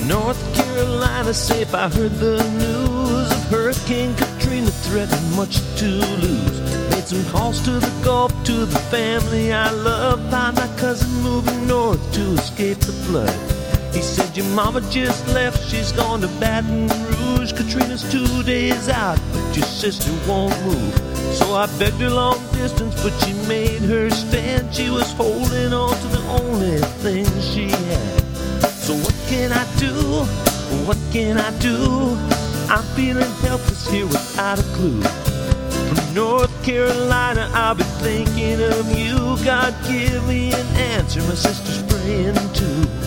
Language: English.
North Carolina safe, I heard the news of Hurricane Katrina threatening much to lose. Made some calls to the Gulf, to the family I love. Found my cousin moving north to escape the flood. He said, your mama just left, she's gone to Baton Rouge. Katrina's 2 days out, but your sister won't move. So I begged her long distance, but she made her stand. She was holding on to the only thing she had. So what can I do? What can I do? I'm feeling helpless here without a clue. From North Carolina, I'll be thinking of you. God, give me an answer, my sister's praying too.